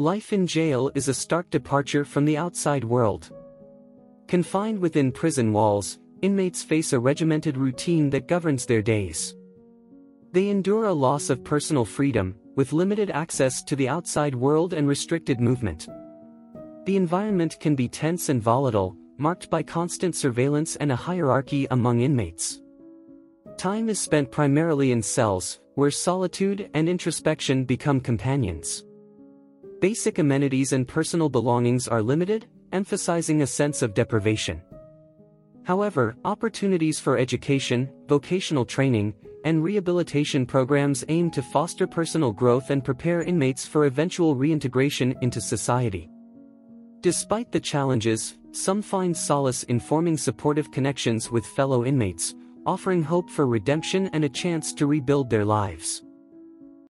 Life in jail is a stark departure from the outside world. Confined within prison walls, inmates face a regimented routine that governs their days. They endure a loss of personal freedom, with limited access to the outside world and restricted movement. The environment can be tense and volatile, marked by constant surveillance and a hierarchy among inmates. Time is spent primarily in cells, where solitude and introspection become companions. Basic amenities and personal belongings are limited, emphasizing a sense of deprivation. However, opportunities for education, vocational training, and rehabilitation programs aim to foster personal growth and prepare inmates for eventual reintegration into society. Despite the challenges, some find solace in forming supportive connections with fellow inmates, offering hope for redemption and a chance to rebuild their lives.